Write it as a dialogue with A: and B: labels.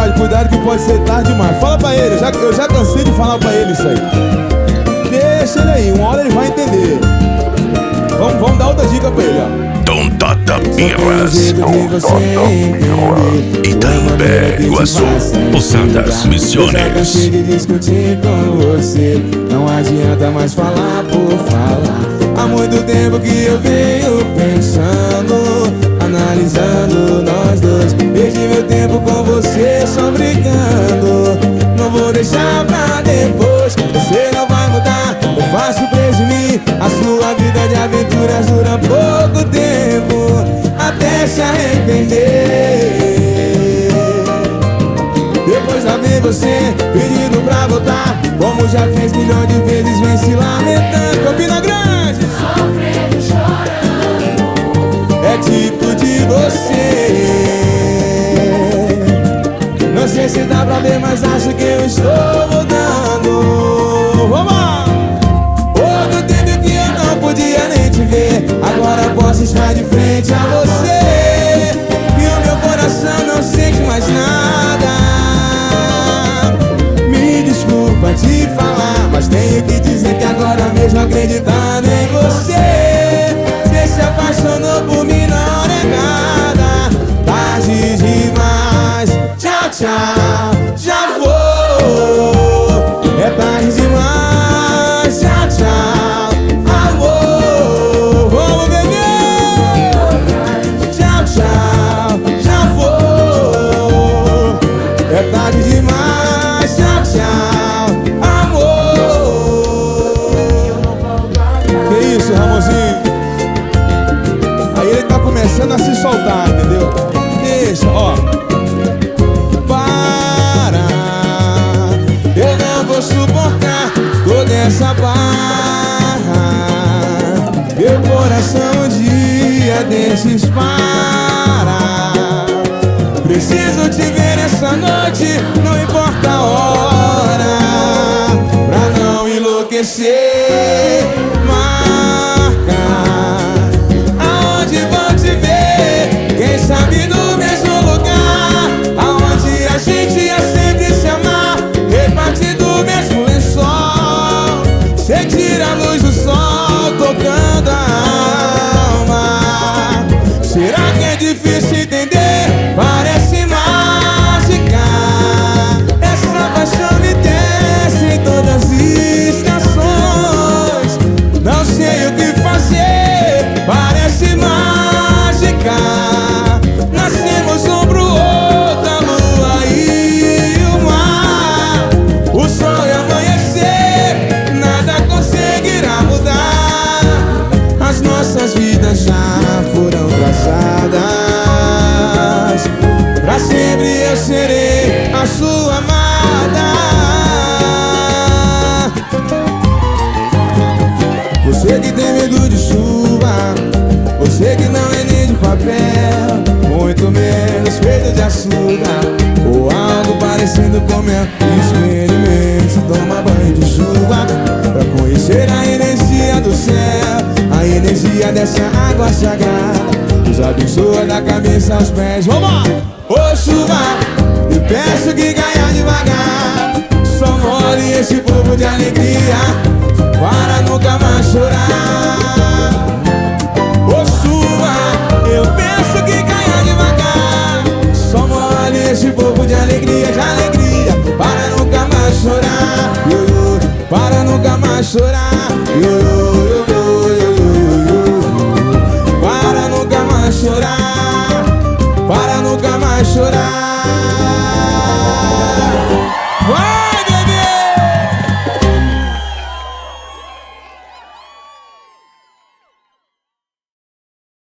A: tarde, cuidado que pode ser tarde demais. Fala pra ele, eu já cansei de falar pra ele isso aí. Deixa ele aí, uma hora ele vai entender. Vamos dar outra dica pra ele, ó.
B: Tontata Birras, Itaimbé, Iguaçu, Posadas Misiones.
A: Eu já cansei de discutir com você, não adianta mais falar por falar. Há muito tempo que eu venho pensando, analisando nós dois. Perdi meu tempo com você só brincando. Não vou deixar pra depois, você não vai mudar. Eu faço presumir, a sua vida de aventuras dura pouco tempo, até se arrepender. Depois lá vem você pedindo pra voltar, como já fez milhões de vezes, vem se lamentando. Campina Grande,
C: sofrendo, chorando,
A: é tipo de você. Não sei se dá pra ver, mas acho que eu estou mudando. Vamos lá! Outro tempo que eu não podia nem te ver, agora posso estar de frente a você, e o meu coração não sente mais nada. Me desculpa te falar, mas tenho que dizer que agora mesmo acreditando em você, você se apaixonou por mim na hora errada. Tarde demais, tchau, tchau, já vou. É tarde demais, tchau, tchau, amor. Vamos beber. Tchau, tchau, já vou. É tarde demais, tchau, tchau, amor. Que isso, Ramonzinho? Aí ele tá começando a se soltar, entendeu? Deixa, ó. Para, eu não vou suportar toda essa barra. Meu coração um dia desses para. Preciso te ver essa noite, não importa a hora, pra não enlouquecer. Marca aonde vou te ver, quem sabe no mesmo lugar, aonde a gente ia sempre se amar, repartindo o mesmo lençol. Cê tira a luz do sol, tocando a alma. Será que é difícil entender? Parece mágica. Essa paixão me desce em todas as estações. Não sei o que fazer, parece mágica. Nascemos um pro outro, a lua e o mar. O sol e amanhecer, nada conseguirá mudar. As nossas vidas já foram traçadas. Pra sempre eu serei a sua amada. Você que tem medo de chuva, você que não é nem de papel, muito menos feito de açúcar, ou algo parecido com mel. Experimente tomar banho de chuva, pra conhecer a energia do céu, a energia dessa água sagrada. Nos abençoa da cabeça aos pés. Vamos lá! Ô chuva, eu peço que caia devagar, só molhe esse povo de alegria, para nunca mais chorar. Ô chuva, eu peço que caia devagar, só molhe esse povo de alegria, para nunca mais chorar. Para nunca mais chorar. Para nunca mais chorar.